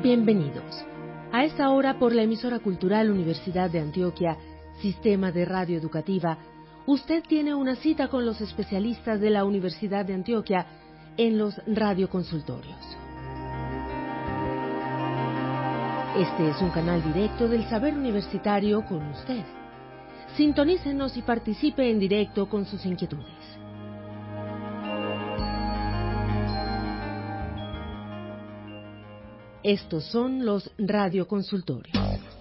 bienvenidos. A esta hora, por la emisora cultural Universidad de Antioquia, Sistema de Radio Educativa, usted tiene una cita con los especialistas de la Universidad de Antioquia en los radioconsultorios. Este es un canal directo del saber universitario con usted. Sintonícenos y participe en directo con sus inquietudes. Estos son los radioconsultorios.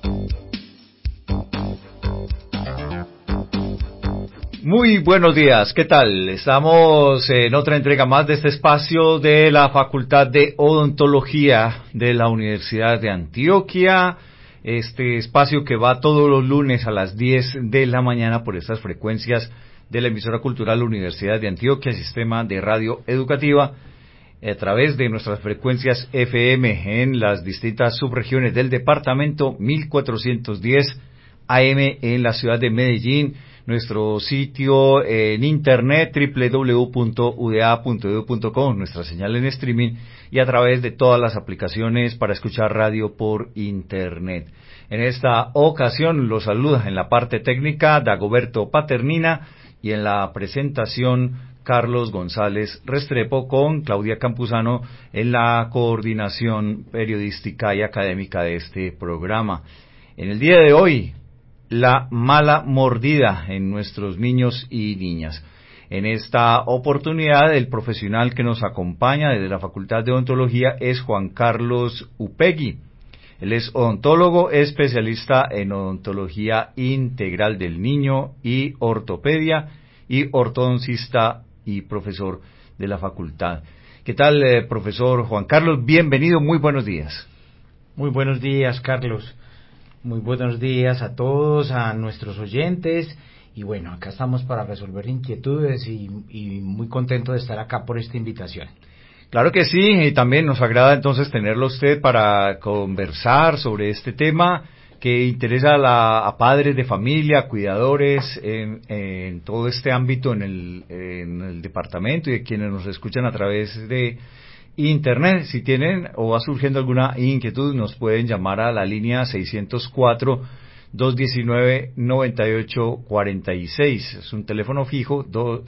Muy buenos días, ¿qué tal? Estamos en otra entrega más de este espacio de la Facultad de Odontología de la Universidad de Antioquia. Este espacio que va todos los lunes a las 10 de la mañana por estas frecuencias de la emisora cultural Universidad de Antioquia, Sistema de Radio Educativa, a través de nuestras frecuencias FM en las distintas subregiones del departamento, 1410 AM en la ciudad de Medellín, nuestro sitio en internet www.uda.edu.co, nuestra señal en streaming y a través de todas las aplicaciones para escuchar radio por internet. En esta ocasión los saluda en la parte técnica Dagoberto Paternina y en la presentación Carlos González Restrepo, con Claudia Campuzano en la coordinación periodística y académica de este programa. En el día de hoy, la mala mordida en nuestros niños y niñas. En esta oportunidad, el profesional que nos acompaña desde la Facultad de Odontología es Juan Carlos Upegui. Él es odontólogo, especialista en odontología integral del niño y ortopedia, y ortodoncista y profesor de la facultad. ¿Qué tal, profesor Juan Carlos? Bienvenido, muy buenos días. Muy buenos días, Carlos. Muy buenos días a todos, a nuestros oyentes. Y bueno, acá estamos para resolver inquietudes y muy contento de estar acá por esta invitación. Claro que sí, y también nos agrada entonces tenerlo usted para conversar sobre este tema que interesa a padres de familia, cuidadores en todo este ámbito en el departamento y de quienes nos escuchan a través de internet. Si tienen o va surgiendo alguna inquietud, nos pueden llamar a la línea 604-219-9846. Es un teléfono fijo,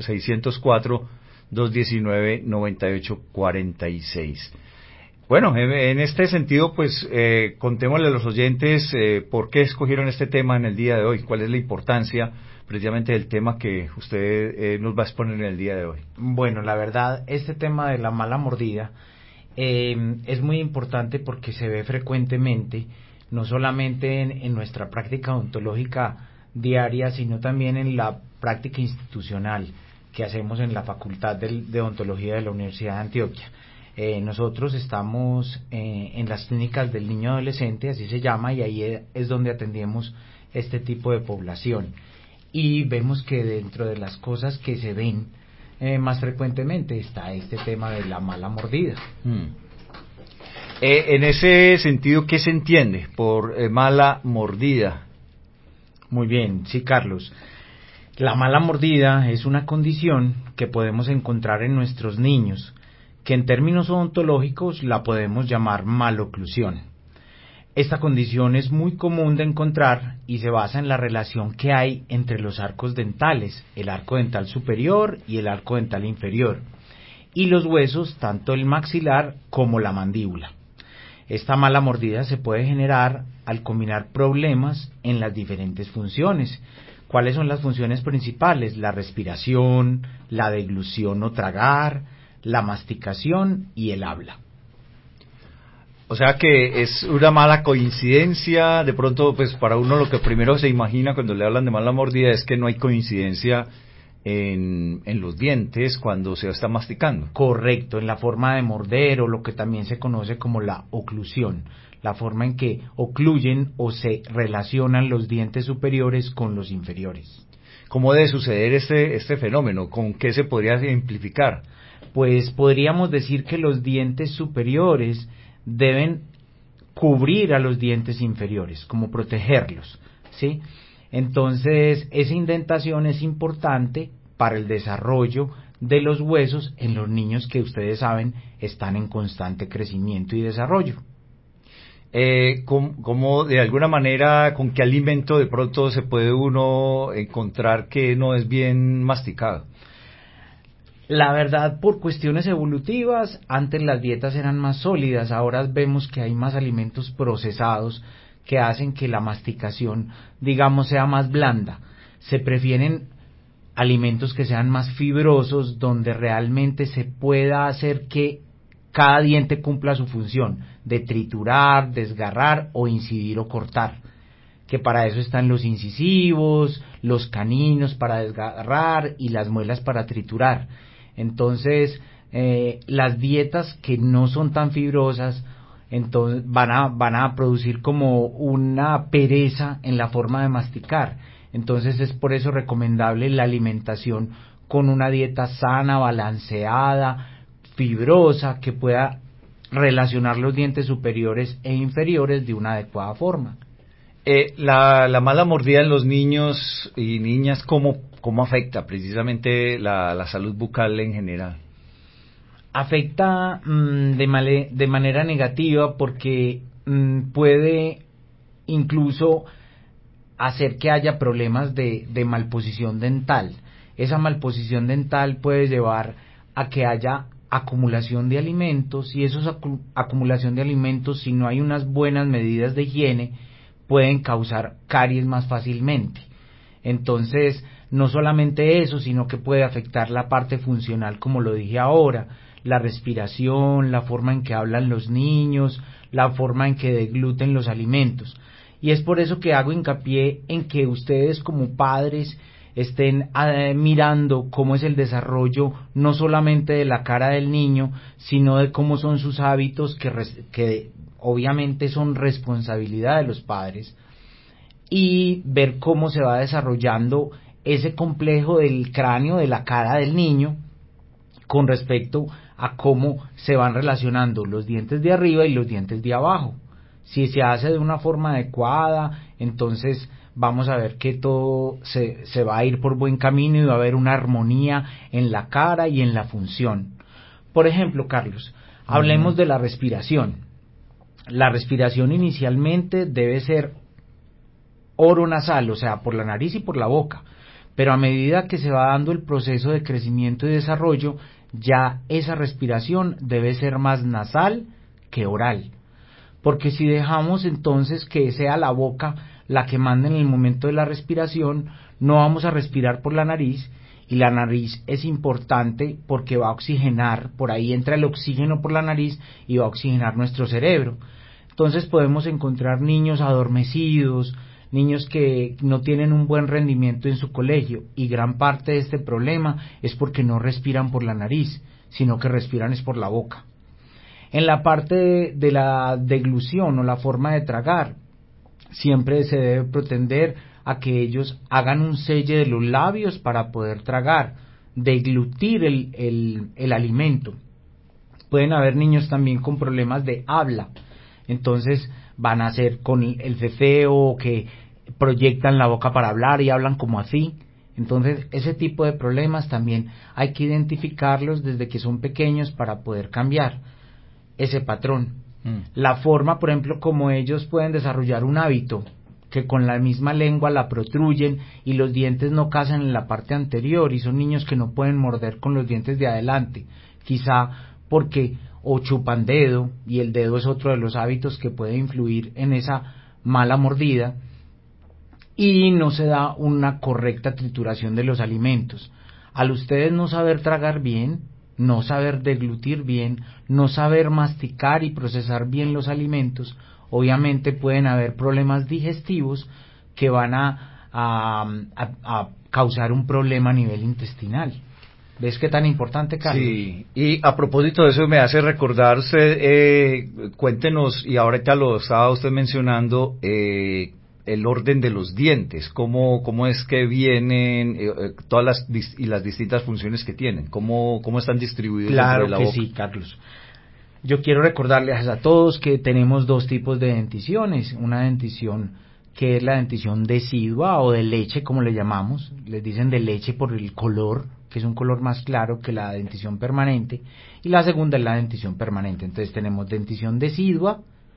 604-219-9846. Bueno, en este sentido, pues contémosle a los oyentes por qué escogieron este tema en el día de hoy, cuál es la importancia precisamente del tema que usted nos va a exponer en el día de hoy. Bueno, la verdad, este tema de la mala mordida es muy importante porque se ve frecuentemente, no solamente en nuestra práctica odontológica diaria, sino también en la práctica institucional que hacemos en la Facultad de Odontología de la Universidad de Antioquia. Nosotros estamos en las clínicas del niño adolescente, así se llama, y ahí es donde atendemos este tipo de población. Y vemos que dentro de las cosas que se ven más frecuentemente está este tema de la mala mordida. En ese sentido, ¿qué se entiende por mala mordida? Muy bien, sí, Carlos. La mala mordida es una condición que podemos encontrar en nuestros niños, que en términos odontológicos la podemos llamar maloclusión. Esta condición es muy común de encontrar y se basa en la relación que hay entre los arcos dentales, el arco dental superior y el arco dental inferior, y los huesos, tanto el maxilar como la mandíbula. Esta mala mordida se puede generar al combinar problemas en las diferentes funciones. ¿Cuáles son las funciones principales? La respiración, la deglución o tragar, la masticación y el habla. O sea que es una mala coincidencia, de pronto pues para uno lo que primero se imagina cuando le hablan de mala mordida es que no hay coincidencia en los dientes cuando se está masticando. Correcto, en la forma de morder o lo que también se conoce como la oclusión, la forma en que ocluyen o se relacionan los dientes superiores con los inferiores. ¿Cómo debe suceder este fenómeno? ¿Con qué se podría ejemplificar? Pues podríamos decir que los dientes superiores deben cubrir a los dientes inferiores, como protegerlos, ¿sí? Entonces, esa indentación es importante para el desarrollo de los huesos en los niños que ustedes saben están en constante crecimiento y desarrollo. ¿Cómo de alguna manera, con qué alimento de pronto se puede uno encontrar que no es bien masticado? La verdad, por cuestiones evolutivas, antes las dietas eran más sólidas, ahora vemos que hay más alimentos procesados que hacen que la masticación, digamos, sea más blanda. Se prefieren alimentos que sean más fibrosos, donde realmente se pueda hacer que cada diente cumpla su función de triturar, desgarrar o incidir o cortar, que para eso están los incisivos, los caninos para desgarrar y las muelas para triturar. Entonces, las dietas que no son tan fibrosas, entonces van a producir como una pereza en la forma de masticar. Entonces es por eso recomendable la alimentación con una dieta sana, balanceada, fibrosa, que pueda relacionar los dientes superiores e inferiores de una adecuada forma. La mala mordida en los niños y niñas, ¿cómo afecta precisamente la salud bucal en general? Afecta de manera negativa porque puede incluso hacer que haya problemas de malposición dental. Esa malposición dental puede llevar a que haya acumulación de alimentos, y esa acumulación de alimentos, si no hay unas buenas medidas de higiene, pueden causar caries más fácilmente. Entonces, no solamente eso, sino que puede afectar la parte funcional, como lo dije ahora, la respiración, la forma en que hablan los niños, la forma en que degluten los alimentos. Y es por eso que hago hincapié en que ustedes como padres estén mirando cómo es el desarrollo no solamente de la cara del niño, sino de cómo son sus hábitos, que obviamente son responsabilidad de los padres, y ver cómo se va desarrollando ese complejo del cráneo, de la cara del niño, con respecto a cómo se van relacionando los dientes de arriba y los dientes de abajo. Si se hace de una forma adecuada, entonces vamos a ver que todo se va a ir por buen camino y va a haber una armonía en la cara y en la función. Por ejemplo, Carlos, hablemos de la respiración. La respiración inicialmente debe ser oronasal, o sea, por la nariz y por la boca, pero a medida que se va dando el proceso de crecimiento y desarrollo, ya esa respiración debe ser más nasal que oral, porque si dejamos entonces que sea la boca la que mande en el momento de la respiración, no vamos a respirar por la nariz, y la nariz es importante porque va a oxigenar, por ahí entra el oxígeno por la nariz y va a oxigenar nuestro cerebro. Entonces podemos encontrar niños adormecidos, niños que no tienen un buen rendimiento en su colegio, y gran parte de este problema es porque no respiran por la nariz, sino que respiran es por la boca. En la parte de la deglución o la forma de tragar, siempre se debe pretender a que ellos hagan un selle de los labios para poder tragar, deglutir el alimento. Pueden haber niños también con problemas de habla, entonces van a ser con el cefeo, que proyectan la boca para hablar y hablan como así. Entonces ese tipo de problemas también hay que identificarlos desde que son pequeños para poder cambiar ese patrón. La forma, por ejemplo, como ellos pueden desarrollar un hábito, que con la misma lengua la protruyen y los dientes no casan en la parte anterior, y son niños que no pueden morder con los dientes de adelante, quizá porque o chupan dedo, y el dedo es otro de los hábitos que puede influir en esa mala mordida, y no se da una correcta trituración de los alimentos. Al ustedes no saber tragar bien, no saber deglutir bien, no saber masticar y procesar bien los alimentos, obviamente pueden haber problemas digestivos que van a causar un problema a nivel intestinal. ¿Ves qué tan importante, Carlos? Sí, y a propósito de eso me hace recordar usted, cuéntenos, y ahorita lo estaba usted mencionando, el orden de los dientes, cómo es que vienen todas las distintas funciones que tienen, cómo están distribuidos dentro de la boca. Claro que sí, Carlos. Yo quiero recordarles a todos que tenemos dos tipos de denticiones, una dentición que es la dentición decidua o de leche, como le llamamos, les dicen de leche por el color, que es un color más claro que la dentición permanente, y la segunda es la dentición permanente. Entonces tenemos dentición decidua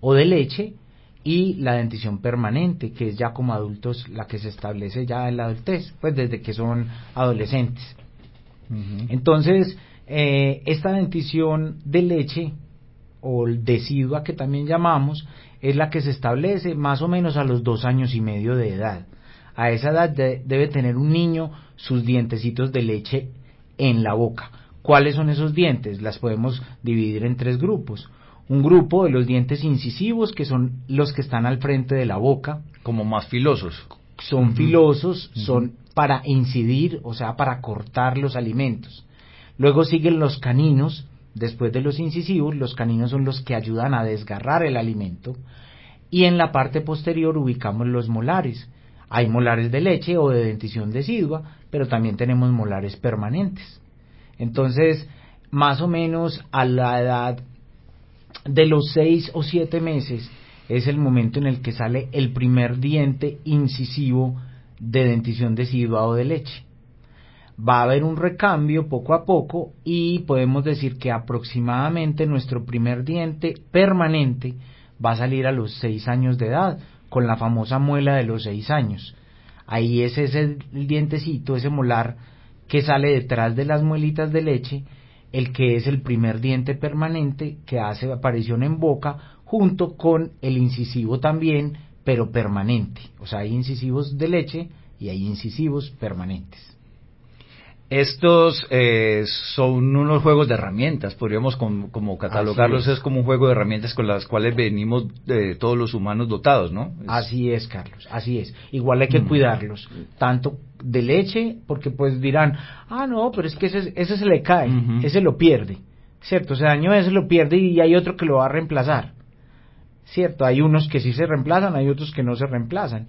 o de leche, y la dentición permanente, que es ya como adultos la que se establece ya en la adultez, pues desde que son adolescentes. Entonces, esta dentición de leche, o decidua que también llamamos, es la que se establece más o menos a los 2 años y medio de edad. A esa edad debe tener un niño sus dientecitos de leche en la boca. ¿Cuáles son esos dientes? Las podemos dividir en 3 grupos. Un grupo de los dientes incisivos, que son los que están al frente de la boca. Como más filosos. Son filosos, son para incidir, o sea, para cortar los alimentos. Luego siguen los caninos. Después de los incisivos, los caninos son los que ayudan a desgarrar el alimento. Y en la parte posterior ubicamos los molares. Hay molares de leche o de dentición decidua, pero también tenemos molares permanentes. Entonces, más o menos a la edad de los 6 o 7 meses es el momento en el que sale el primer diente incisivo de dentición decidua o de leche. Va a haber un recambio poco a poco y podemos decir que aproximadamente nuestro primer diente permanente va a salir a los 6 años de edad, con la famosa muela de los 6 años. Ahí es ese dientecito, ese molar que sale detrás de las muelitas de leche, el que es el primer diente permanente que hace aparición en boca, junto con el incisivo también, pero permanente. O sea, hay incisivos de leche y hay incisivos permanentes. Estos son unos juegos de herramientas, podríamos como catalogarlos, es como un juego de herramientas con las cuales venimos todos los humanos dotados, ¿no? Así es, Carlos, así es. Igual hay que cuidarlos, tanto de leche, porque pues dirán, no, pero es que ese se le cae, ese lo pierde, ¿cierto? Se dañó, ese lo pierde y hay otro que lo va a reemplazar, ¿cierto? Hay unos que sí se reemplazan, hay otros que no se reemplazan,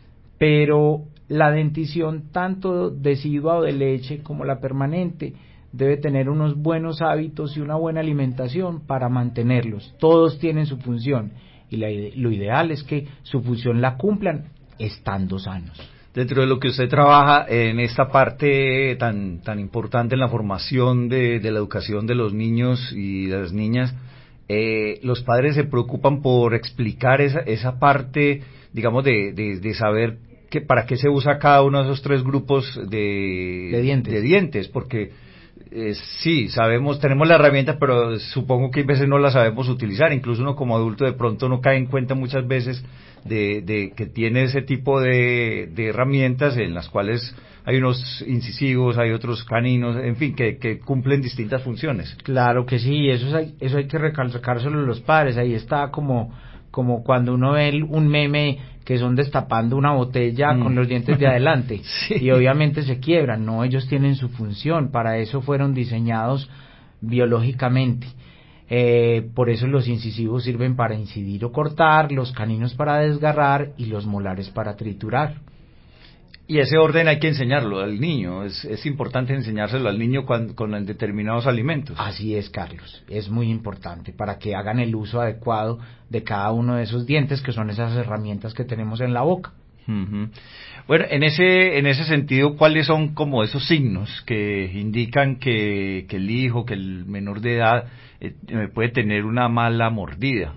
pero la dentición tanto decidua o de leche como la permanente debe tener unos buenos hábitos y una buena alimentación para mantenerlos. Todos tienen su función y lo ideal es que su función la cumplan estando sanos. Dentro de lo que usted trabaja en esta parte tan importante en la formación de la educación de los niños y de las niñas, los padres se preocupan por explicar esa parte, digamos, de saber para qué se usa cada uno de esos 3 grupos de dientes, porque sí, sabemos, tenemos la herramienta, pero supongo que a veces no la sabemos utilizar, incluso uno como adulto de pronto no cae en cuenta muchas veces de que tiene ese tipo de herramientas en las cuales hay unos incisivos, hay otros caninos, en fin, que cumplen distintas funciones. Claro que sí, eso hay que recalcárselo a los padres. Ahí está como cuando uno ve un meme que son destapando una botella con los dientes de adelante sí. Y obviamente se quiebran. No, ellos tienen su función, para eso fueron diseñados biológicamente. Por eso los incisivos sirven para incidir o cortar, los caninos para desgarrar y los molares para triturar. Y ese orden hay que enseñarlo al niño, es importante enseñárselo al niño con determinados alimentos. Así es, Carlos, es muy importante para que hagan el uso adecuado de cada uno de esos dientes, que son esas herramientas que tenemos en la boca. Uh-huh. Bueno, en ese sentido, ¿cuáles son como esos signos que indican que el hijo, que el menor de edad puede tener una mala mordida?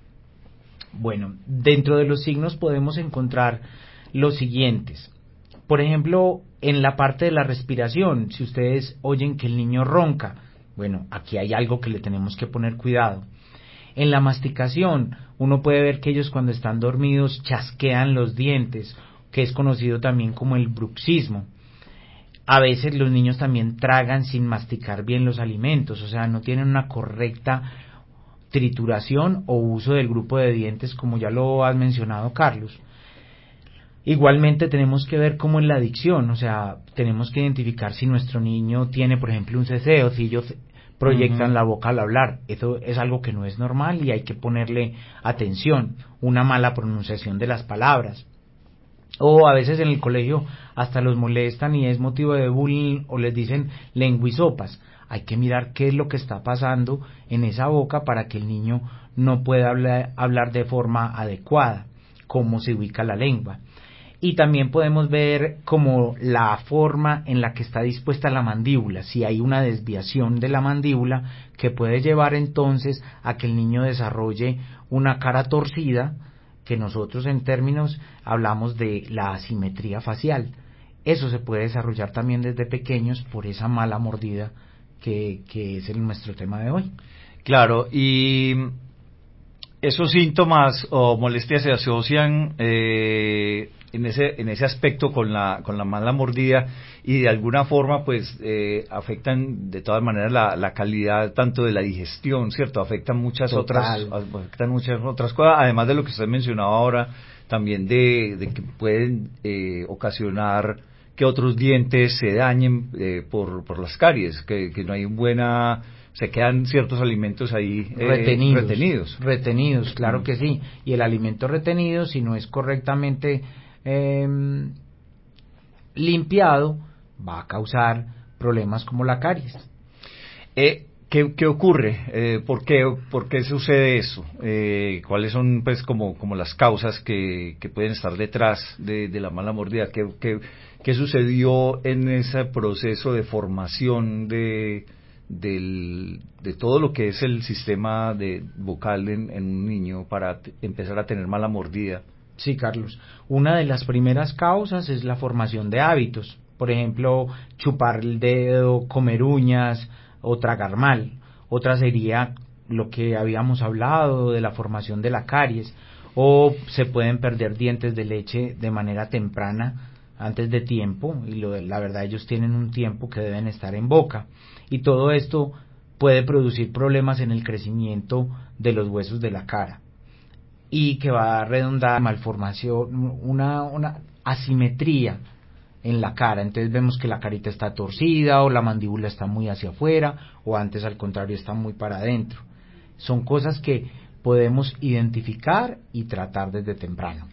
Bueno, dentro de los signos podemos encontrar los siguientes. Por ejemplo, en la parte de la respiración, si ustedes oyen que el niño ronca, bueno, aquí hay algo que le tenemos que poner cuidado. En la masticación, uno puede ver que ellos cuando están dormidos chasquean los dientes, que es conocido también como el bruxismo. A veces los niños también tragan sin masticar bien los alimentos, o sea, no tienen una correcta trituración o uso del grupo de dientes, como ya lo has mencionado, Carlos. Igualmente tenemos que ver cómo es la dicción, o sea, tenemos que identificar si nuestro niño tiene, por ejemplo, un ceceo, si ellos proyectan la boca al hablar. Eso es algo que no es normal y hay que ponerle atención. Una mala pronunciación de las palabras. O a veces en el colegio hasta los molestan y es motivo de bullying o les dicen lenguisopas. Hay que mirar qué es lo que está pasando en esa boca para que el niño no pueda hablar de forma adecuada, cómo se ubica la lengua. Y también podemos ver como la forma en la que está dispuesta la mandíbula, si hay una desviación de la mandíbula que puede llevar entonces a que el niño desarrolle una cara torcida, que nosotros en términos hablamos de la asimetría facial. Eso se puede desarrollar también desde pequeños por esa mala mordida que es nuestro tema de hoy. Claro, y esos síntomas o molestias se asocian en ese aspecto con la mala mordida, y de alguna forma pues afectan de todas maneras la calidad tanto de la digestión, ¿cierto? Afectan muchas otras cosas, además de lo que usted mencionaba ahora, también de que pueden ocasionar que otros dientes se dañen por las caries, que no hay se quedan ciertos alimentos ahí retenidos, claro que sí. Y el alimento retenido, si no es correctamente limpiado, va a causar problemas como la caries. ¿Qué ocurre? ¿Por qué sucede eso? ¿Cuáles son pues como las causas que pueden estar detrás de la mala mordida? ¿Qué sucedió en ese proceso de formación de todo lo que es el sistema vocal en un niño para empezar a tener mala mordida? Sí, Carlos. Una de las primeras causas es la formación de hábitos. Por ejemplo, chupar el dedo, comer uñas o tragar mal. Otra sería lo que habíamos hablado de la formación de la caries. O se pueden perder dientes de leche de manera temprana, antes de tiempo, y la verdad ellos tienen un tiempo que deben estar en boca. Y todo esto puede producir problemas en el crecimiento de los huesos de la cara, y que va a redundar en malformación, una asimetría en la cara. Entonces vemos que la carita está torcida, o la mandíbula está muy hacia afuera, o antes al contrario está muy para adentro. Son cosas que podemos identificar y tratar desde temprano.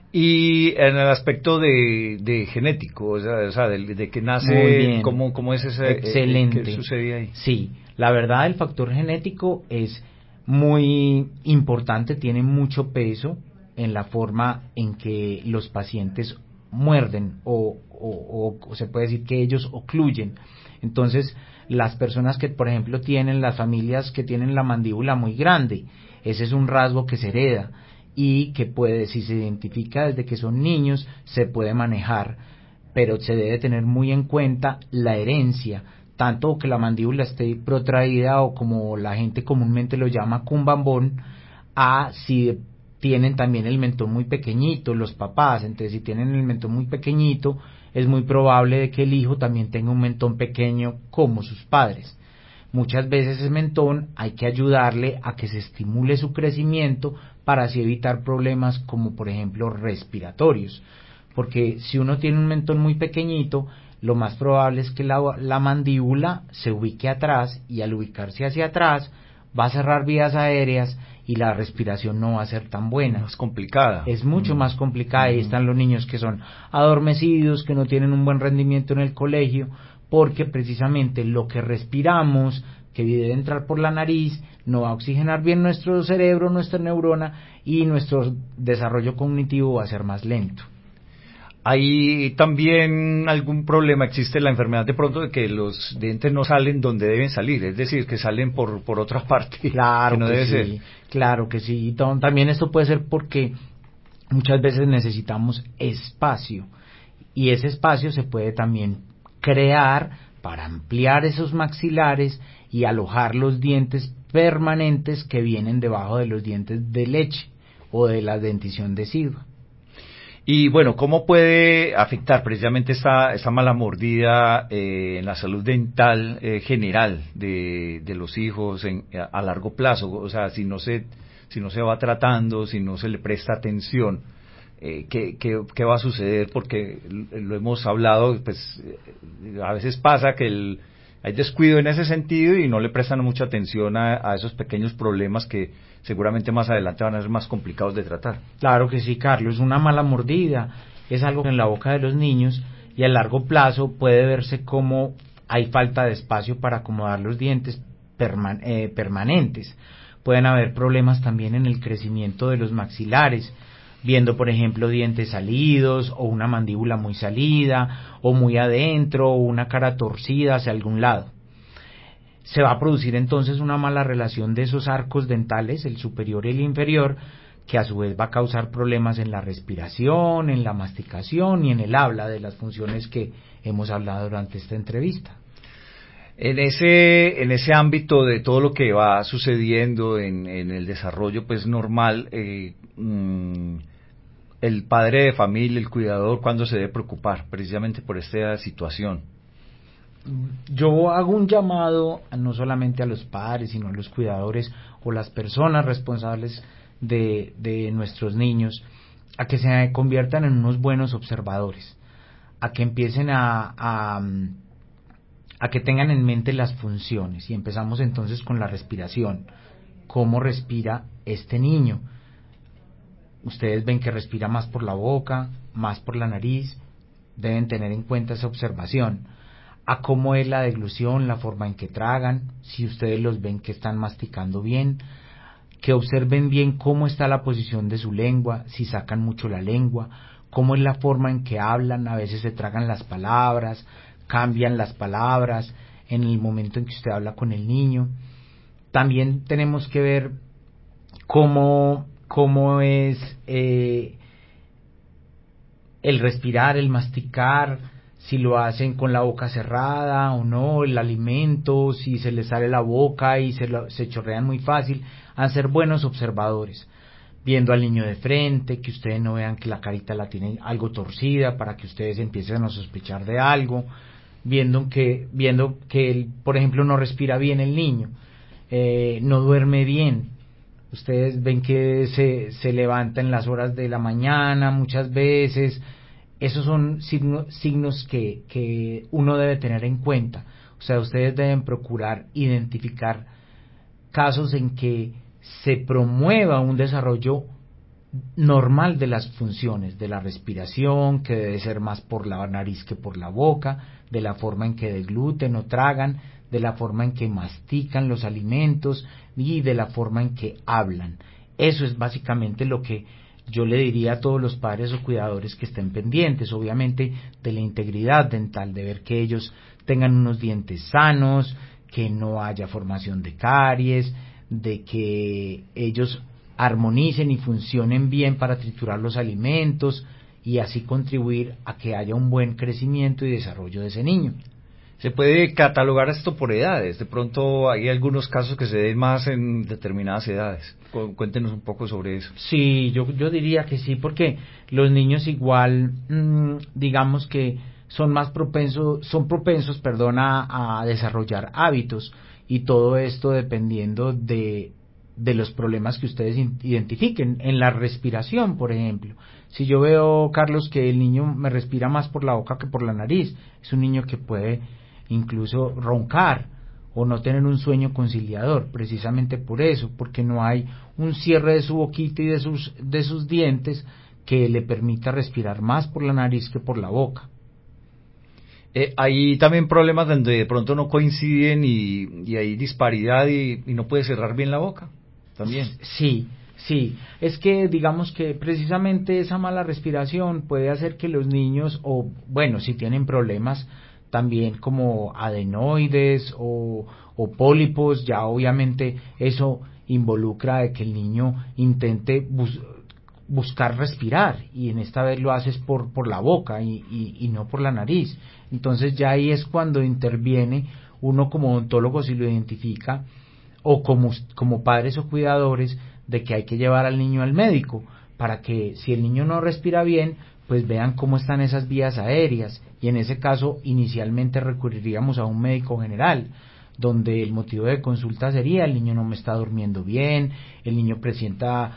Y en el aspecto de genético, o sea de que nace, ¿cómo es ese? Excelente. ¿Qué sucede ahí? Sí, la verdad el factor genético es muy importante, tiene mucho peso en la forma en que los pacientes muerden o se puede decir que ellos ocluyen. Entonces, las personas que, por ejemplo, las familias que tienen la mandíbula muy grande, ese es un rasgo que se hereda y que si se identifica desde que son niños, se puede manejar, pero se debe tener muy en cuenta la herencia, tanto que la mandíbula esté protraída, o como la gente comúnmente lo llama cumbambón, a si tienen también el mentón muy pequeñito los papás. Entonces, si tienen el mentón muy pequeñito, es muy probable de que el hijo también tenga un mentón pequeño como sus padres. Muchas veces ese mentón hay que ayudarle a que se estimule su crecimiento para así evitar problemas como, por ejemplo, respiratorios. Porque si uno tiene un mentón muy pequeñito, lo más probable es que la mandíbula se ubique atrás, y al ubicarse hacia atrás va a cerrar vías aéreas y la respiración no va a ser tan buena. Más complicada. Es mucho más complicada. Ahí están los niños que son adormecidos, que no tienen un buen rendimiento en el colegio, porque precisamente lo que respiramos, que debe entrar por la nariz, no va a oxigenar bien nuestro cerebro, nuestra neurona, y nuestro desarrollo cognitivo va a ser más lento. ¿Hay también algún problema? ¿Existe la enfermedad de pronto de que los dientes no salen donde deben salir? Es decir, que salen por otra parte. Claro que no que debe sí, ser. claro que sí. También esto puede ser porque muchas veces necesitamos espacio, y ese espacio se puede también crear para ampliar esos maxilares y alojar los dientes permanentes que vienen debajo de los dientes de leche o de la dentición decidua. Y bueno, ¿cómo puede afectar precisamente esta mala mordida en la salud dental general de los hijos a largo plazo? O sea, si no se va tratando, si no se le presta atención, ¿qué va a suceder? Porque lo hemos hablado, pues a veces pasa que hay descuido en ese sentido y no le prestan mucha atención a esos pequeños problemas que seguramente más adelante van a ser más complicados de tratar. Claro que sí, Carlos. Una mala mordida es algo en la boca de los niños, y a largo plazo puede verse como hay falta de espacio para acomodar los dientes permanentes. Pueden haber problemas también en el crecimiento de los maxilares. viendo por ejemplo dientes salidos o una mandíbula muy salida o muy adentro o una cara torcida hacia algún lado. Se va a producir entonces una mala relación de esos arcos dentales, el superior y el inferior, que a su vez va a causar problemas en la respiración, en la masticación y en el habla, de las funciones que hemos hablado durante esta entrevista. En ese ámbito de todo lo que va sucediendo en el desarrollo pues normal, el padre de familia, el cuidador, ¿cuándo se debe preocupar precisamente por esta situación? Yo hago un llamado no solamente a los padres, sino a los cuidadores o las personas responsables de nuestros niños, a que se conviertan en unos buenos observadores, a que empiecen a que tengan en mente las funciones. Y empezamos entonces con la respiración. ¿Cómo respira este niño? Ustedes ven que respira más por la boca, más por la nariz. Deben tener en cuenta esa observación. A cómo es la deglución, la forma en que tragan, si ustedes los ven que están masticando bien, que observen bien cómo está la posición de su lengua, si sacan mucho la lengua, cómo es la forma en que hablan, a veces se tragan las palabras, cambian las palabras en el momento en que usted habla con el niño. También tenemos que ver cómo es el respirar, el masticar, si lo hacen con la boca cerrada o no, el alimento, si se les sale la boca y se chorrean muy fácil, a ser buenos observadores, viendo al niño de frente, que ustedes no vean que la carita la tiene algo torcida para que ustedes empiecen a sospechar de algo, viendo que él, por ejemplo, no respira bien el niño, no duerme bien. Ustedes ven que se levanta en las horas de la mañana muchas veces. Esos son signos que uno debe tener en cuenta. O sea, ustedes deben procurar identificar casos en que se promueva un desarrollo normal de las funciones, de la respiración, que debe ser más por la nariz que por la boca, de la forma en que degluten o tragan, de la forma en que mastican los alimentos y de la forma en que hablan. Eso es básicamente lo que yo le diría a todos los padres o cuidadores que estén pendientes, obviamente, de la integridad dental, de ver que ellos tengan unos dientes sanos, que no haya formación de caries, de que ellos armonicen y funcionen bien para triturar los alimentos y así contribuir a que haya un buen crecimiento y desarrollo de ese niño. ¿Se puede catalogar esto por edades? De pronto hay algunos casos que se den más en determinadas edades. Cuéntenos un poco sobre eso. Sí, yo diría que sí, porque los niños igual, digamos que son propensos, a desarrollar hábitos, y todo esto dependiendo de los problemas que ustedes identifiquen. En la respiración, por ejemplo, si yo veo, Carlos, que el niño me respira más por la boca que por la nariz, es un niño que puede incluso roncar o no tener un sueño conciliador, precisamente por eso, porque no hay un cierre de su boquita y de sus dientes que le permita respirar más por la nariz que por la boca. Hay también problemas donde de pronto no coinciden y hay disparidad y no puede cerrar bien la boca también. Sí, es que digamos que precisamente esa mala respiración puede hacer que los niños, o bueno, si tienen problemas también como adenoides o pólipos, ya obviamente eso involucra de que el niño intente buscar respirar, y en esta vez lo haces por la boca y no por la nariz. Entonces ya ahí es cuando interviene uno como odontólogo, si lo identifica, o como padres o cuidadores, de que hay que llevar al niño al médico, para que si el niño no respira bien, pues vean cómo están esas vías aéreas, y en ese caso inicialmente recurriríamos a un médico general, donde el motivo de consulta sería: el niño no me está durmiendo bien, el niño presenta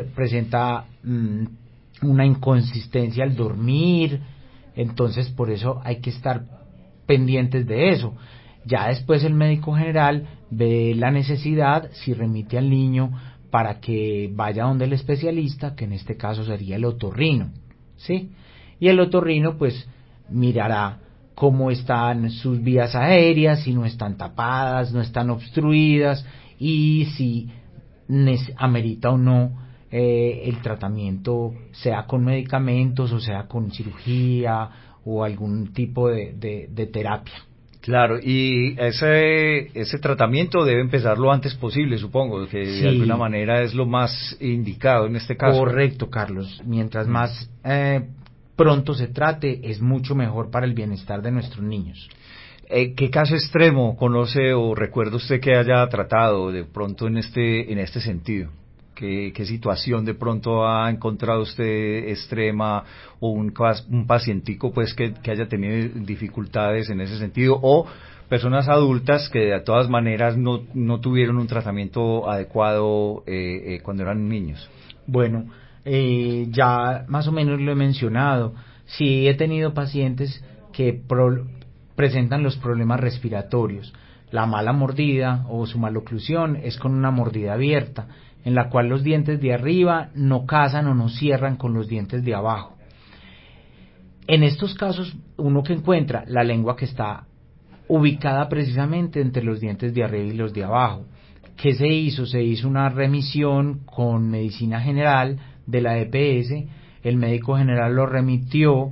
una inconsistencia al dormir. Entonces por eso hay que estar pendientes de eso. Ya después el médico general ve la necesidad, si remite al niño para que vaya donde el especialista, que en este caso sería el otorrino, ¿sí? Y el otorrino pues mirará cómo están sus vías aéreas, si no están tapadas, no están obstruidas, y si amerita o no el tratamiento, sea con medicamentos o sea con cirugía o algún tipo de terapia. Claro, y ese tratamiento debe empezar lo antes posible, supongo, que Sí, de alguna manera es lo más indicado en este caso. correcto, Carlos. Mientras más pronto se trate, es mucho mejor para el bienestar de nuestros niños. ¿Qué caso extremo conoce o recuerda usted que haya tratado de pronto en este sentido? ¿Qué situación de pronto ha encontrado usted extrema o un pacientico pues que haya tenido dificultades en ese sentido, o personas adultas que de todas maneras no tuvieron un tratamiento adecuado cuando eran niños? Bueno, ya más o menos lo he mencionado. Sí he tenido pacientes que presentan los problemas respiratorios. La mala mordida o su maloclusión es con una mordida abierta, en la cual los dientes de arriba no casan o no cierran con los dientes de abajo. En estos casos, uno que encuentra la lengua que está ubicada precisamente entre los dientes de arriba y los de abajo. ¿Qué se hizo? Se hizo una remisión con medicina general de la EPS, el médico general lo remitió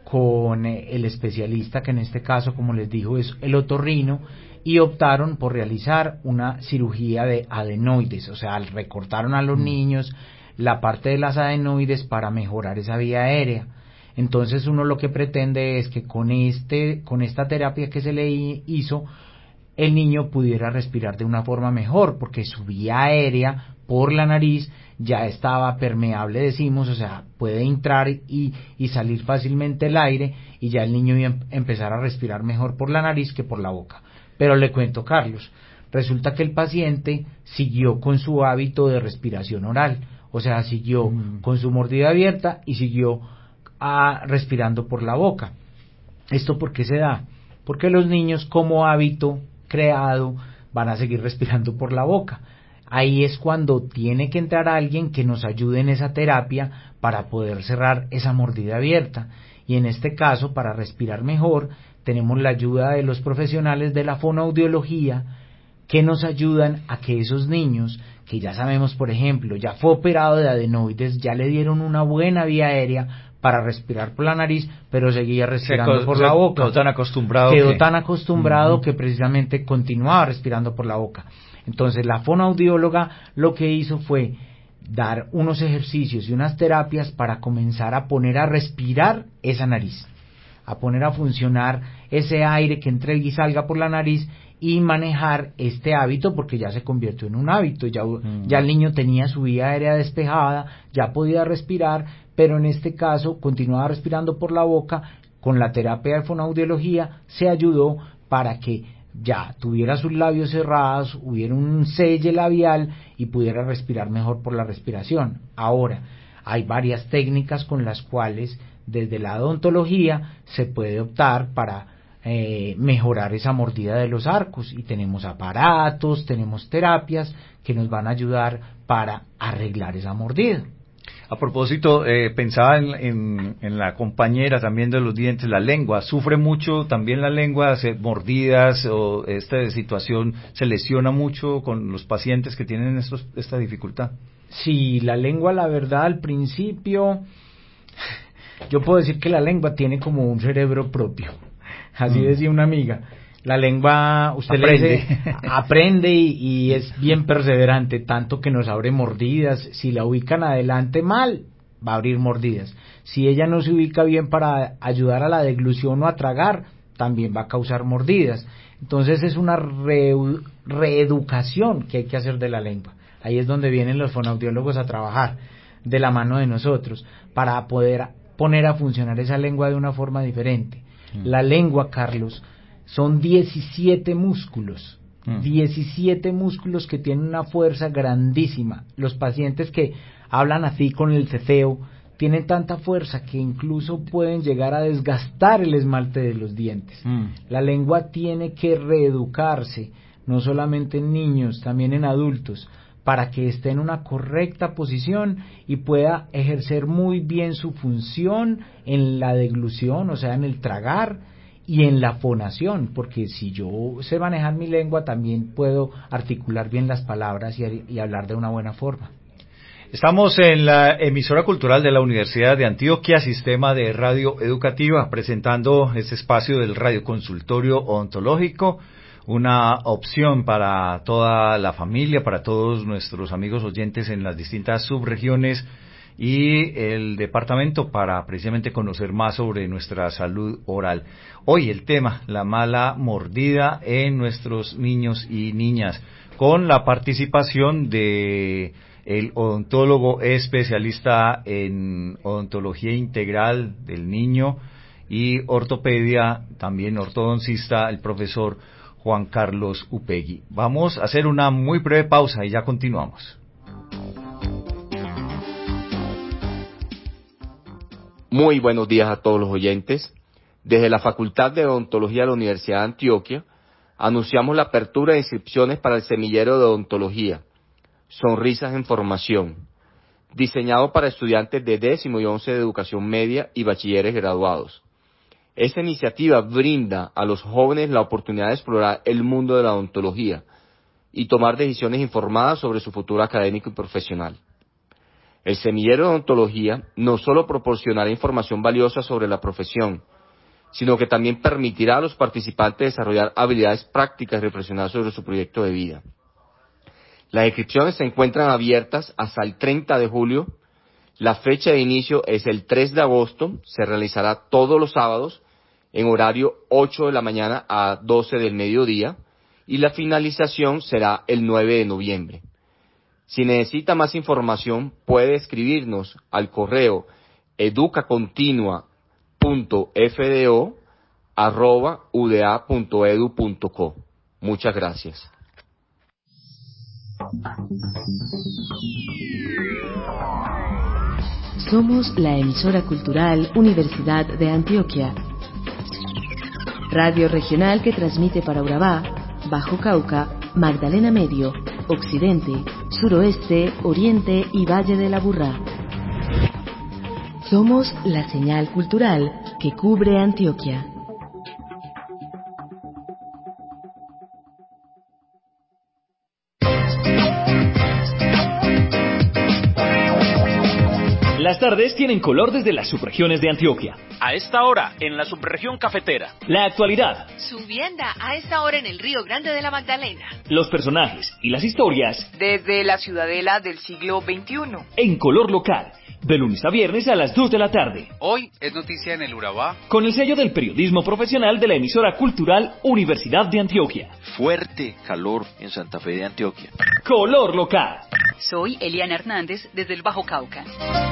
con el especialista, que en este caso, como les digo, es el otorrino, y optaron por realizar una cirugía de adenoides, o sea, recortaron a los niños la parte de las adenoides para mejorar esa vía aérea. Entonces uno lo que pretende es que con esta terapia que se le hizo, el niño pudiera respirar de una forma mejor, porque su vía aérea por la nariz ya estaba permeable, decimos, o sea, puede entrar y salir fácilmente el aire, y ya el niño iba a empezar a respirar mejor por la nariz que por la boca. Pero le cuento, Carlos, resulta que el paciente siguió con su hábito de respiración oral, o sea, siguió con su mordida abierta y siguió respirando por la boca. ¿Esto por qué se da? Porque los niños, como hábito creado, van a seguir respirando por la boca. Ahí es cuando tiene que entrar alguien que nos ayude en esa terapia para poder cerrar esa mordida abierta. Y en este caso, para respirar mejor, tenemos la ayuda de los profesionales de la fonoaudiología, que nos ayudan a que esos niños, que ya sabemos, por ejemplo, ya fue operado de adenoides, ya le dieron una buena vía aérea para respirar por la nariz, pero seguía respirando por la boca. Quedó tan acostumbrado que precisamente continuaba respirando por la boca. Entonces la fonoaudióloga lo que hizo fue dar unos ejercicios y unas terapias para comenzar a poner a respirar esa nariz, a poner a funcionar ese aire que entre y salga por la nariz, y manejar este hábito, porque ya se convirtió en un hábito, ya el niño tenía su vía aérea despejada, ya podía respirar, pero en este caso continuaba respirando por la boca. Con la terapia de fonoaudiología se ayudó para que ya tuviera sus labios cerrados, hubiera un selle labial y pudiera respirar mejor por la respiración. Ahora, hay varias técnicas con las cuales desde la odontología se puede optar para mejorar esa mordida de los arcos, y tenemos aparatos, tenemos terapias que nos van a ayudar para arreglar esa mordida. A propósito, pensaba en la compañera también de los dientes, la lengua. ¿Sufre mucho también la lengua, hace mordidas, o esta situación se lesiona mucho con los pacientes que tienen esta dificultad? Sí, la lengua, la verdad, al principio, yo puedo decir que la lengua tiene como un cerebro propio. Así decía una amiga. La lengua, usted aprende. Le dice, aprende y es bien perseverante, tanto que nos abre mordidas. Si la ubican adelante mal, va a abrir mordidas. Si ella no se ubica bien para ayudar a la deglución o a tragar, también va a causar mordidas. Entonces es una reeducación que hay que hacer de la lengua. Ahí es donde vienen los fonoaudiólogos a trabajar de la mano de nosotros, para poder poner a funcionar esa lengua de una forma diferente. La lengua, Carlos, son 17 músculos, 17 músculos que tienen una fuerza grandísima. Los pacientes que hablan así con el ceceo tienen tanta fuerza que incluso pueden llegar a desgastar el esmalte de los dientes. La lengua tiene que reeducarse, no solamente en niños, también en adultos, para que esté en una correcta posición y pueda ejercer muy bien su función en la deglución, o sea, en el tragar, y en la fonación, porque si yo sé manejar mi lengua, también puedo articular bien las palabras y hablar de una buena forma. Estamos en la emisora cultural de la Universidad de Antioquia, Sistema de Radio Educativa, presentando este espacio del Radio Consultorio Odontológico, una opción para toda la familia, para todos nuestros amigos oyentes en las distintas subregiones y el departamento para precisamente conocer más sobre nuestra salud oral. Hoy el tema, la mala mordida en nuestros niños y niñas, con la participación de el odontólogo especialista en odontología integral del niño y ortopedia, también ortodoncista, el profesor Juan Carlos Upegui. Vamos a hacer una muy breve pausa y ya continuamos. Muy buenos días a todos los oyentes. Desde la Facultad de Odontología de la Universidad de Antioquia, anunciamos la apertura de inscripciones para el semillero de odontología, Sonrisas en Formación, diseñado para estudiantes de 10º y 11 de educación media y bachilleres graduados. Esta iniciativa brinda a los jóvenes la oportunidad de explorar el mundo de la odontología y tomar decisiones informadas sobre su futuro académico y profesional. El semillero de odontología no solo proporcionará información valiosa sobre la profesión, sino que también permitirá a los participantes desarrollar habilidades prácticas y reflexionar sobre su proyecto de vida. Las inscripciones se encuentran abiertas hasta el 30 de julio. La fecha de inicio es el 3 de agosto, se realizará todos los sábados en horario 8 de la mañana a 12 del mediodía y la finalización será el 9 de noviembre. Si necesita más información, puede escribirnos al correo educacontinua.fdo@uda.edu.co. Muchas gracias. Somos la emisora cultural Universidad de Antioquia. Radio regional que transmite para Urabá, Bajo Cauca, Magdalena Medio, Occidente, Suroeste, Oriente y Valle de la Aburrá. Somos la señal cultural que cubre Antioquia. Las tardes tienen color desde las subregiones de Antioquia. A esta hora, en la subregión cafetera. La actualidad. Subienda a esta hora en el Río Grande de la Magdalena. Los personajes y las historias. Desde la ciudadela del siglo XXI. En color local. De lunes a viernes a las 2 de la tarde. Hoy es noticia en el Urabá. Con el sello del periodismo profesional de la emisora cultural Universidad de Antioquia. Fuerte calor en Santa Fe de Antioquia. Color local. Soy Eliana Hernández desde el Bajo Cauca.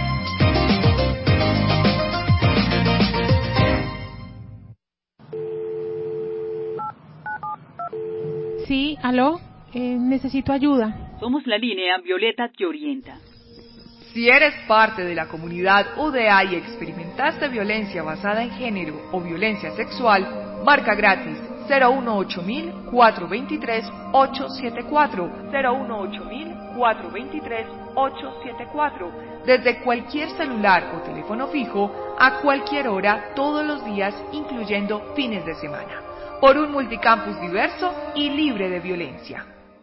Sí, aló, necesito ayuda. Somos la línea Violeta te orienta. Si eres parte de la comunidad UDA y experimentaste violencia basada en género o violencia sexual, marca gratis 018-423-874, 018-423-874, desde cualquier celular o teléfono fijo, a cualquier hora, todos los días, incluyendo fines de semana, por un multicampus diverso y libre de violencia.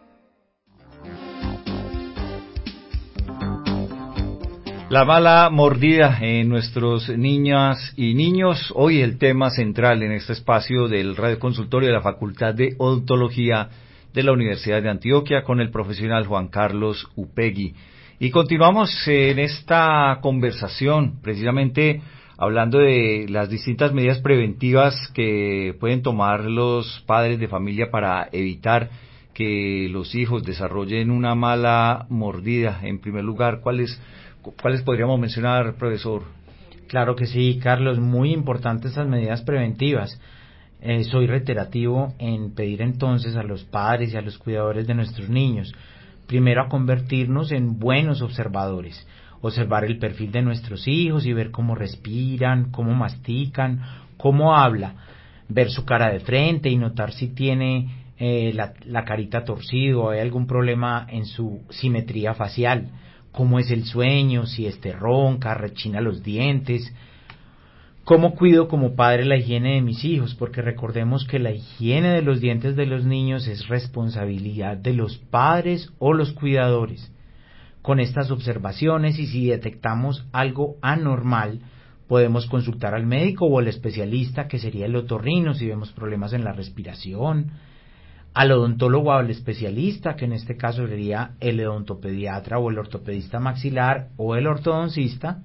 La mala mordida en nuestros niñas y niños, hoy el tema central en este espacio del Radio Consultorio de la Facultad de Odontología de la Universidad de Antioquia con el profesional Juan Carlos Upegui. Y continuamos en esta conversación precisamente hablando de las distintas medidas preventivas que pueden tomar los padres de familia para evitar que los hijos desarrollen una mala mordida. En primer lugar, ¿cuáles podríamos mencionar, profesor? Claro que sí, Carlos, muy importantes esas medidas preventivas. Soy reiterativo en pedir entonces a los padres y a los cuidadores de nuestros niños, primero a convertirnos en buenos observadores, observar el perfil de nuestros hijos y ver cómo respiran, cómo mastican, cómo habla, ver su cara de frente y notar si tiene la carita torcida o hay algún problema en su simetría facial, cómo es el sueño, si ronca, rechina los dientes, cómo cuido como padre la higiene de mis hijos, porque recordemos que la higiene de los dientes de los niños es responsabilidad de los padres o los cuidadores. con estas observaciones, y si detectamos algo anormal, podemos consultar al médico o al especialista, que sería el otorrino, si vemos problemas en la respiración, al odontólogo o al especialista, que en este caso sería el odontopediatra o el ortopedista maxilar o el ortodoncista.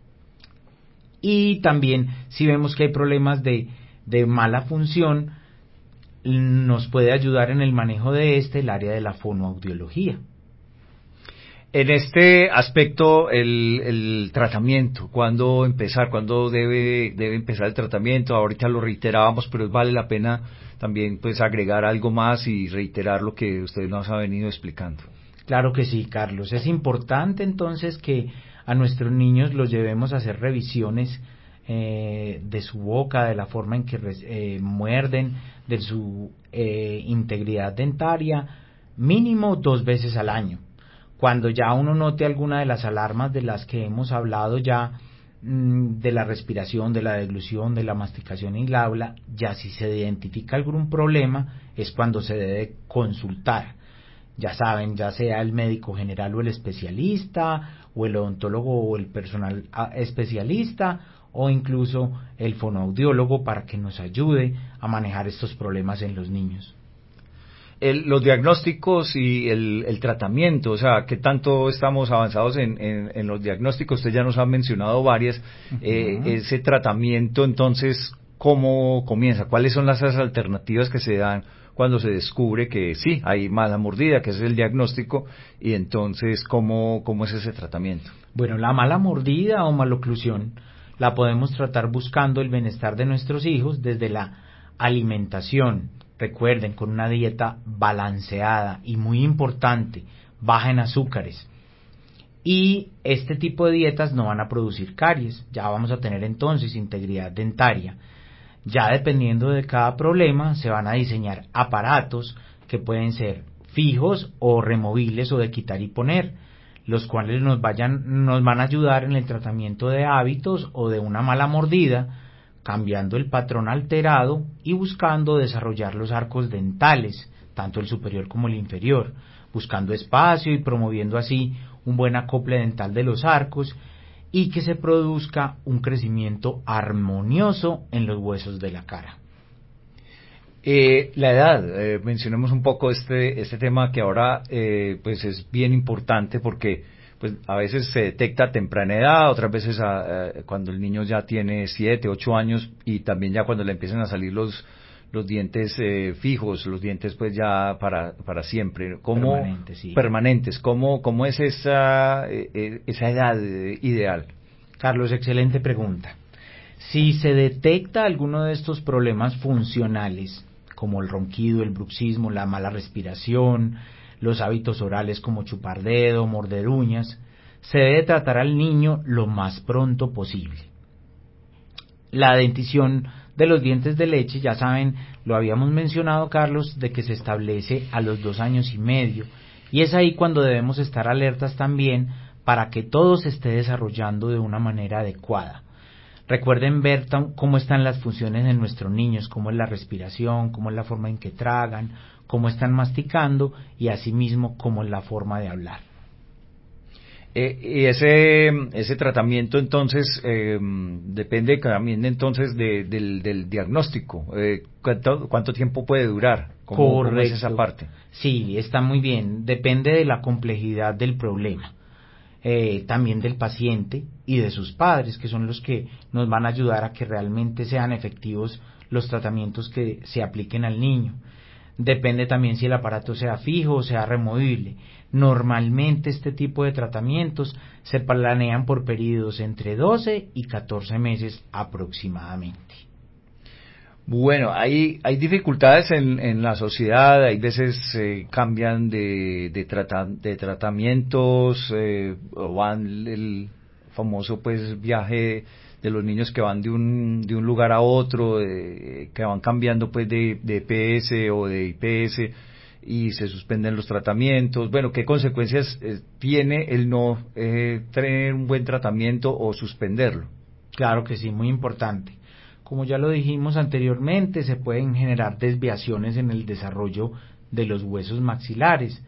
Y también, si vemos que hay problemas de mala función, nos puede ayudar en el manejo de el área de la fonoaudiología. En este aspecto, el tratamiento, ¿cuándo empezar? ¿Cuándo debe empezar el tratamiento? Ahorita lo reiterábamos, pero vale la pena también pues agregar algo más y reiterar lo que usted nos ha venido explicando. Claro que sí, Carlos. Es importante entonces que a nuestros niños los llevemos a hacer revisiones de su boca, de la forma en que muerden, de su integridad dentaria, mínimo 2 veces al año. Cuando ya uno note alguna de las alarmas de las que hemos hablado ya, de la respiración, de la deglución, de la masticación y el habla, ya si se identifica algún problema, es cuando se debe consultar. Ya saben, ya sea el médico general o el especialista, o el odontólogo o el personal especialista, o incluso el fonoaudiólogo, para que nos ayude a manejar estos problemas en los niños. Los diagnósticos y el tratamiento, o sea, ¿qué tanto estamos avanzados en los diagnósticos? Usted ya nos ha mencionado varias. Ese tratamiento, entonces, ¿cómo comienza? ¿Cuáles son las alternativas que se dan cuando se descubre que sí, hay mala mordida, que es el diagnóstico, y entonces, ¿cómo es ese tratamiento? Bueno, la mala mordida o maloclusión la podemos tratar buscando el bienestar de nuestros hijos desde la alimentación. Recuerden, con una dieta balanceada y, muy importante, baja en azúcares. Y este tipo de dietas no van a producir caries. Ya vamos a tener entonces integridad dentaria. Ya dependiendo de cada problema, se van a diseñar aparatos que pueden ser fijos o removibles o de quitar y poner, los cuales nos van a ayudar en el tratamiento de hábitos o de una mala mordida, cambiando el patrón alterado y buscando desarrollar los arcos dentales, tanto el superior como el inferior, buscando espacio y promoviendo así un buen acople dental de los arcos, y que se produzca un crecimiento armonioso en los huesos de la cara. La edad, mencionemos un poco este tema que ahora pues es bien importante, porque pues a veces se detecta a temprana edad, otras veces cuando el niño ya tiene 7, 8 años, y también ya cuando le empiezan a salir los dientes fijos, los dientes pues ya para siempre, permanentes. ¿Cómo es esa edad ideal? Carlos, excelente pregunta. Si se detecta alguno de estos problemas funcionales, como el ronquido, el bruxismo, la mala respiración, los hábitos orales como chupar dedo, morder uñas, se debe tratar al niño lo más pronto posible. La dentición de los dientes de leche, ya saben, lo habíamos mencionado, Carlos, de que se establece a los 2 años y medio, y es ahí cuando debemos estar alertas también para que todo se esté desarrollando de una manera adecuada. Recuerden ver cómo están las funciones en nuestros niños, cómo es la respiración, cómo es la forma en que tragan, cómo están masticando, y asimismo cómo es la forma de hablar. Y ese tratamiento entonces depende también entonces del diagnóstico. ¿Cuánto tiempo puede durar? ¿Cómo es esa parte? Sí, está muy bien. Depende de la complejidad del problema. También del paciente y de sus padres, que son los que nos van a ayudar a que realmente sean efectivos los tratamientos que se apliquen al niño. Depende también si el aparato sea fijo o sea removible. Normalmente este tipo de tratamientos se planean por periodos entre 12 y 14 meses aproximadamente. Bueno, hay dificultades en la sociedad, hay veces cambian de tratamientos, o van el famoso pues viaje de los niños que van de un lugar a otro, que van cambiando pues de EPS o de IPS, y se suspenden los tratamientos. Bueno, ¿qué consecuencias tiene el no tener un buen tratamiento o suspenderlo? Claro que sí, muy importante. Como ya lo dijimos anteriormente, se pueden generar desviaciones en el desarrollo de los huesos maxilares.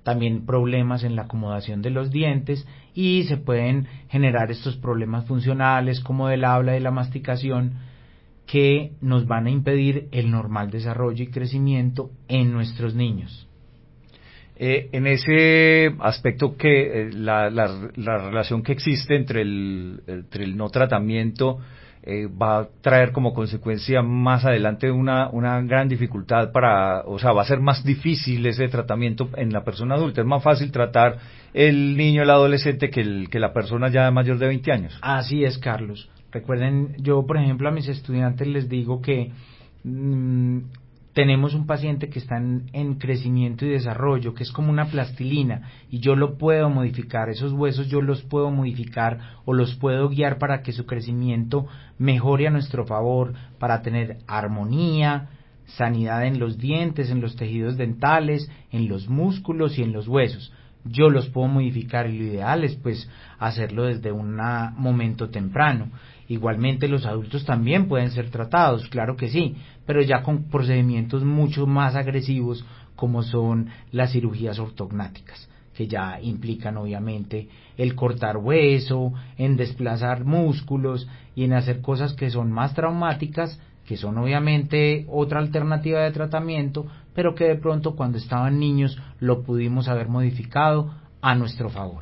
también problemas en la acomodación de los dientes, y se pueden generar estos problemas funcionales como del habla y la masticación, que nos van a impedir el normal desarrollo y crecimiento en nuestros niños. En ese aspecto, que la relación que existe entre el no tratamiento va a traer como consecuencia más adelante una gran dificultad va a ser más difícil ese tratamiento en la persona adulta. Es más fácil tratar el niño, el adolescente, que la persona ya mayor de 20 años. Así es, Carlos. Recuerden, yo por ejemplo a mis estudiantes les digo que tenemos un paciente que está en crecimiento y desarrollo, que es como una plastilina, y yo lo puedo modificar, esos huesos yo los puedo modificar o los puedo guiar para que su crecimiento mejore a nuestro favor, para tener armonía, sanidad en los dientes, en los tejidos dentales, en los músculos y en los huesos. Yo los puedo modificar, y lo ideal es pues hacerlo desde un momento temprano. Igualmente los adultos también pueden ser tratados, claro que sí, pero ya con procedimientos mucho más agresivos, como son las cirugías ortognáticas, que ya implican obviamente el cortar hueso, en desplazar músculos y en hacer cosas que son más traumáticas, que son obviamente otra alternativa de tratamiento, pero que de pronto cuando estaban niños lo pudimos haber modificado a nuestro favor.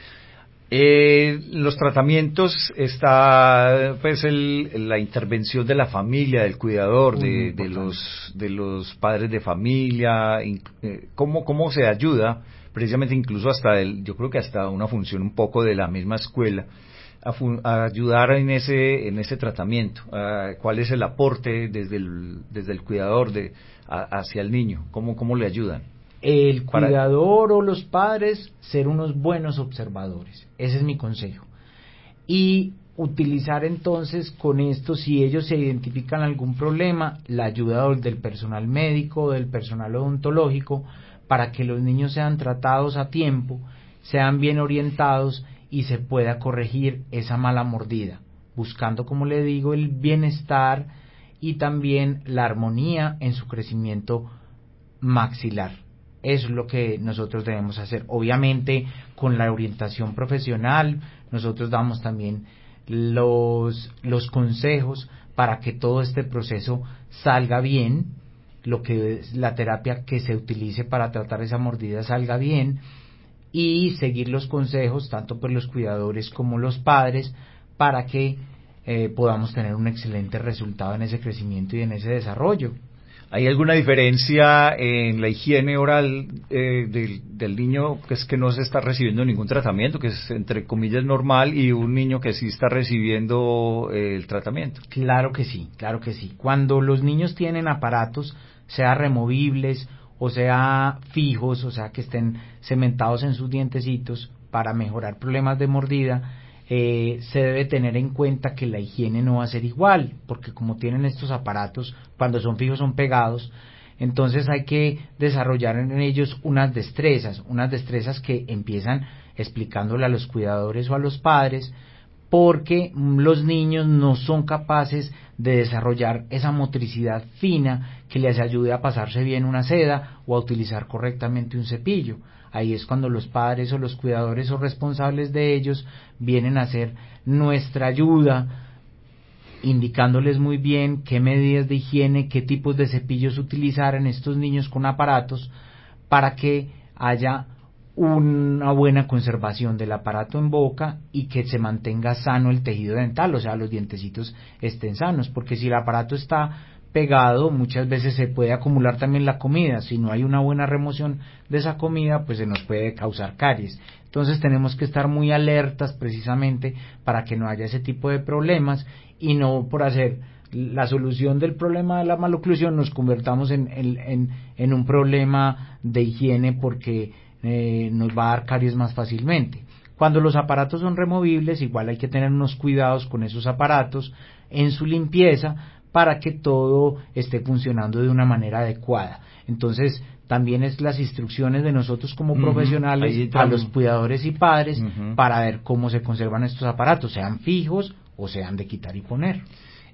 Los tratamientos está pues la intervención de la familia, del cuidador, de los padres de familia, cómo se ayuda precisamente, incluso yo creo que hasta una función un poco de la misma escuela a ayudar en ese tratamiento. ¿Cuál es el aporte desde el cuidador hacia el niño? ¿Cómo le ayudan? El cuidador o los padres, ser unos buenos observadores, ese es mi consejo, y utilizar entonces con esto, si ellos se identifican algún problema, la ayuda del personal médico, del personal odontológico, para que los niños sean tratados a tiempo, sean bien orientados y se pueda corregir esa mala mordida, buscando, como le digo, el bienestar y también la armonía en su crecimiento maxilar. Eso es lo que nosotros debemos hacer. Obviamente, con la orientación profesional, nosotros damos también los consejos para que todo este proceso salga bien, lo que es la terapia que se utilice para tratar esa mordida salga bien, y seguir los consejos, tanto por los cuidadores como los padres, para que podamos tener un excelente resultado en ese crecimiento y en ese desarrollo. ¿Hay alguna diferencia en la higiene oral del niño que no se está recibiendo ningún tratamiento, que es entre comillas normal, y un niño que sí está recibiendo el tratamiento? Claro que sí, claro que sí. Cuando los niños tienen aparatos, sea removibles o sea fijos, o sea que estén cementados en sus dientecitos para mejorar problemas de mordida, se debe tener en cuenta que la higiene no va a ser igual, porque como tienen estos aparatos, cuando son fijos son pegados, entonces hay que desarrollar en ellos unas destrezas que empiezan explicándole a los cuidadores o a los padres, porque los niños no son capaces de desarrollar esa motricidad fina que les ayude a pasarse bien una seda o a utilizar correctamente un cepillo. Ahí es cuando los padres o los cuidadores o responsables de ellos vienen a hacer nuestra ayuda, indicándoles muy bien qué medidas de higiene, qué tipos de cepillos utilizar en estos niños con aparatos, para que haya una buena conservación del aparato en boca y que se mantenga sano el tejido dental, o sea, los dientecitos estén sanos, porque si el aparato está pegado, muchas veces se puede acumular también la comida. Si no hay una buena remoción de esa comida, pues se nos puede causar caries. Entonces tenemos que estar muy alertas precisamente para que no haya ese tipo de problemas, y no por hacer la solución del problema de la maloclusión nos convertamos en un problema de higiene, porque nos va a dar caries más fácilmente. Cuando los aparatos son removibles, igual hay que tener unos cuidados con esos aparatos en su limpieza, para que todo esté funcionando de una manera adecuada. Entonces, también es las instrucciones de nosotros como profesionales a los cuidadores y padres para ver cómo se conservan estos aparatos, sean fijos o sean de quitar y poner.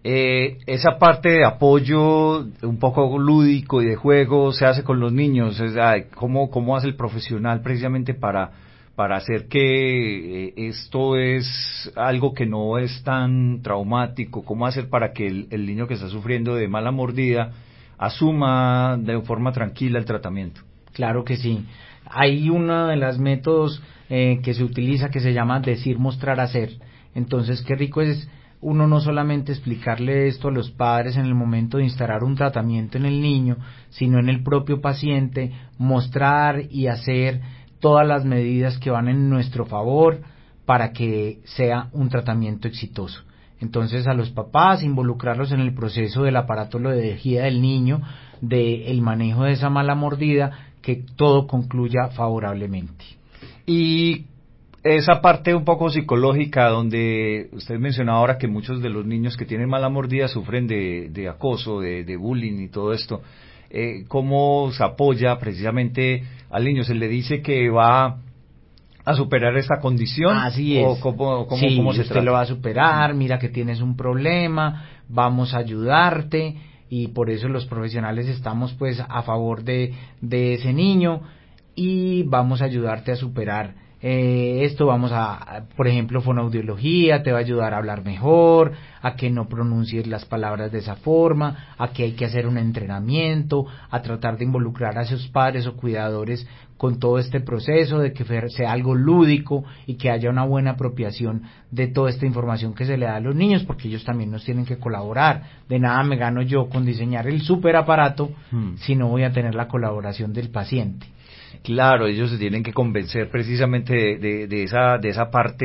Esa parte de apoyo un poco lúdico y de juego se hace con los niños. ¿Cómo hace el profesional precisamente para hacer que esto es algo que no es tan traumático? ¿Cómo hacer para que el niño que está sufriendo de mala mordida asuma de forma tranquila el tratamiento? Claro que sí. Hay uno de los métodos que se utiliza que se llama decir, mostrar, hacer. Entonces, qué rico es uno no solamente explicarle esto a los padres en el momento de instalar un tratamiento en el niño, sino en el propio paciente, mostrar y hacer todas las medidas que van en nuestro favor para que sea un tratamiento exitoso. Entonces, a los papás, involucrarlos en el proceso del aparatología del niño, del manejo de esa mala mordida, que todo concluya favorablemente. Y esa parte un poco psicológica, donde usted mencionaba ahora que muchos de los niños que tienen mala mordida sufren de acoso, de bullying y todo esto, ¿cómo se apoya precisamente al niño? ¿Se le dice que va a superar esta condición? Así es. ¿O cómo se usted trata? lo va a superar, mira que tienes un problema, vamos a ayudarte, y por eso los profesionales estamos pues a favor de ese niño y vamos a ayudarte a superar esto. Vamos a, por ejemplo, fonoaudiología te va a ayudar a hablar mejor, a que no pronuncies las palabras de esa forma, a que hay que hacer un entrenamiento, a tratar de involucrar a esos padres o cuidadores con todo este proceso, de que sea algo lúdico y que haya una buena apropiación de toda esta información que se le da a los niños, porque ellos también nos tienen que colaborar. De nada me gano yo con diseñar el superaparato si no voy a tener la colaboración del paciente. Claro, ellos se tienen que convencer precisamente de esa parte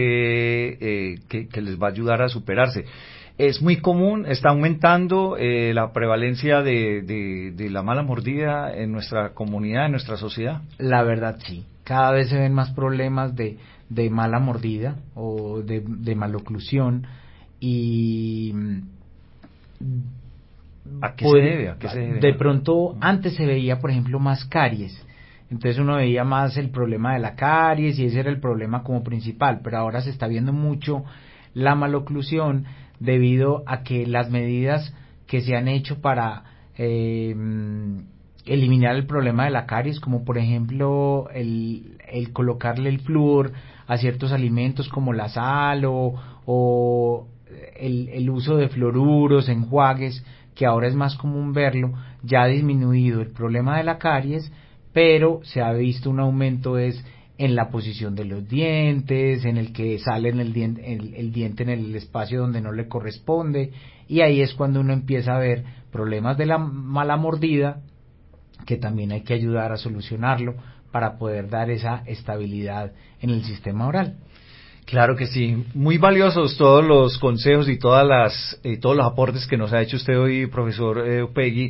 que les va a ayudar a superarse. Es muy común, está aumentando la prevalencia de la mala mordida en nuestra comunidad, en nuestra sociedad. La verdad sí, cada vez se ven más problemas de mala mordida o de maloclusión. Y ¿a qué se debe? De pronto antes se veía, por ejemplo, más caries. Entonces uno veía más el problema de la caries y ese era el problema como principal, pero ahora se está viendo mucho la maloclusión debido a que las medidas que se han hecho para eliminar el problema de la caries, como por ejemplo el colocarle el flúor a ciertos alimentos como la sal o el uso de fluoruros, enjuagues, que ahora es más común verlo, ya ha disminuido el problema de la caries, pero se ha visto un aumento en la posición de los dientes, en el que sale el diente en el espacio donde no le corresponde, y ahí es cuando uno empieza a ver problemas de la mala mordida, que también hay que ayudar a solucionarlo para poder dar esa estabilidad en el sistema oral. Claro que sí, muy valiosos todos los consejos y todos los aportes que nos ha hecho usted hoy, profesor Upegui.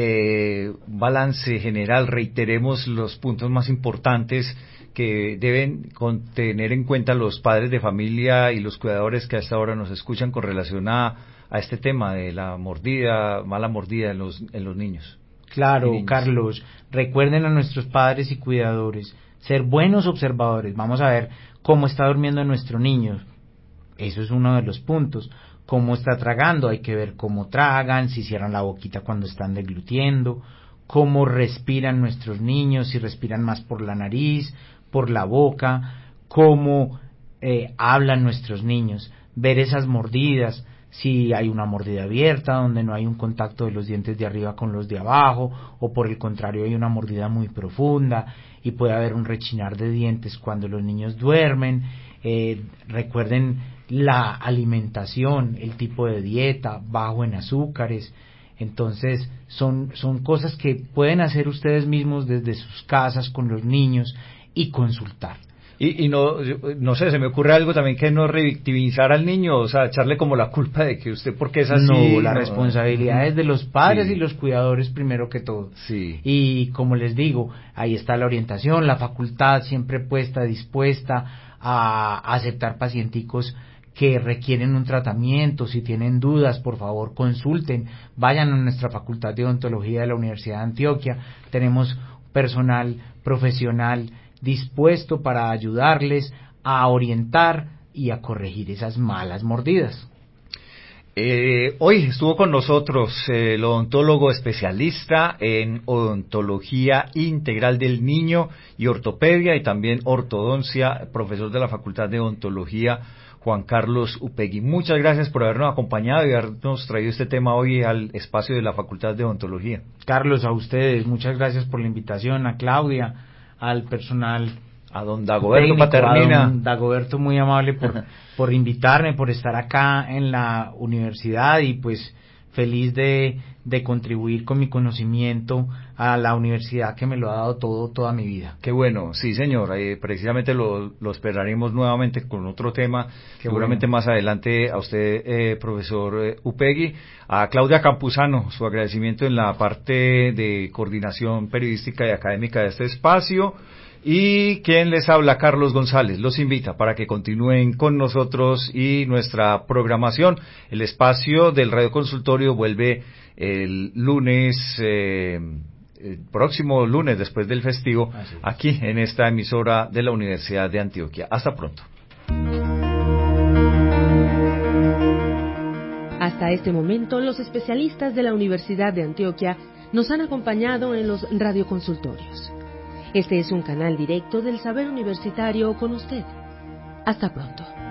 Balance general, reiteremos los puntos más importantes que deben tener en cuenta los padres de familia y los cuidadores que a esta hora nos escuchan con relación a este tema de la mala mordida en los niños. Claro, Carlos, recuerden a nuestros padres y cuidadores, ser buenos observadores. Vamos a ver cómo está durmiendo nuestro niño, eso es uno de los puntos. Cómo está tragando, hay que ver cómo tragan, si cierran la boquita cuando están deglutiendo, cómo respiran nuestros niños, si respiran más por la nariz, por la boca, cómo hablan nuestros niños, ver esas mordidas, si hay una mordida abierta donde no hay un contacto de los dientes de arriba con los de abajo, o por el contrario hay una mordida muy profunda y puede haber un rechinar de dientes cuando los niños duermen. Recuerden la alimentación, el tipo de dieta, bajo en azúcares. Entonces son cosas que pueden hacer ustedes mismos desde sus casas con los niños y consultar. Y no sé, se me ocurre algo también, que no revictimizar al niño, o sea, echarle como la culpa de que usted porque es así. No, la responsabilidad es de los padres, sí, y los cuidadores primero que todo. Sí. Y como les digo, ahí está la orientación, la facultad siempre dispuesta a aceptar pacienticos que requieren un tratamiento. Si tienen dudas, por favor consulten, vayan a nuestra Facultad de Odontología de la Universidad de Antioquia. Tenemos personal profesional dispuesto para ayudarles a orientar y a corregir esas malas mordidas. Hoy estuvo con nosotros el odontólogo especialista en odontología integral del niño y ortopedia y también ortodoncia, profesor de la Facultad de Odontología, Juan Carlos Upegui. Muchas gracias por habernos acompañado y habernos traído este tema hoy al espacio de la Facultad de Odontología. Carlos, a ustedes, muchas gracias por la invitación, a Claudia, al personal, a don Dagoberto técnico, Paternina. A don Dagoberto, muy amable por invitarme, por estar acá en la universidad y pues feliz de contribuir con mi conocimiento a la universidad que me lo ha dado toda mi vida. Qué bueno, sí señor, precisamente lo esperaremos nuevamente con otro tema, seguramente más adelante a usted, profesor Upegui, a Claudia Campuzano, su agradecimiento en la parte de coordinación periodística y académica de este espacio. Y quien les habla, Carlos González, los invita para que continúen con nosotros y nuestra programación. El espacio del Radio Consultorio vuelve el lunes, el próximo lunes después del festivo, aquí en esta emisora de la Universidad de Antioquia. Hasta pronto. Hasta este momento, los especialistas de la Universidad de Antioquia nos han acompañado en los radioconsultorios. Este es un canal directo del saber universitario con usted. Hasta pronto.